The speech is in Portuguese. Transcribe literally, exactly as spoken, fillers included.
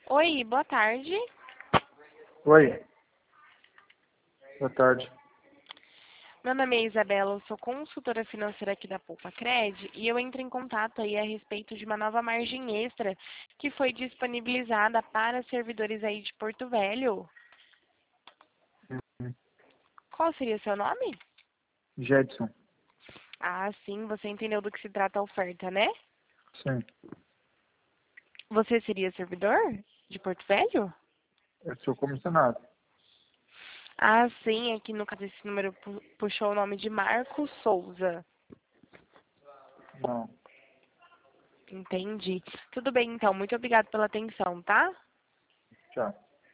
Oi, boa tarde. Oi, boa tarde. Meu nome é Isabela, eu sou consultora financeira aqui da Poupa Cred e eu entro em contato aí a respeito de uma nova margem extra que foi disponibilizada para servidores aí de Porto Velho. Hum, Qual seria o seu nome? Jedson, Ah, sim, você entendeu do que se trata a oferta, né? sim, Você seria servidor de Porto Velho? eu sou comissionado. Ah, sim, aqui no caso esse número pu- puxou o nome de Marcos Souza. Não, Entendi. Tudo bem, então. Muito obrigada pela atenção, tá? tchau.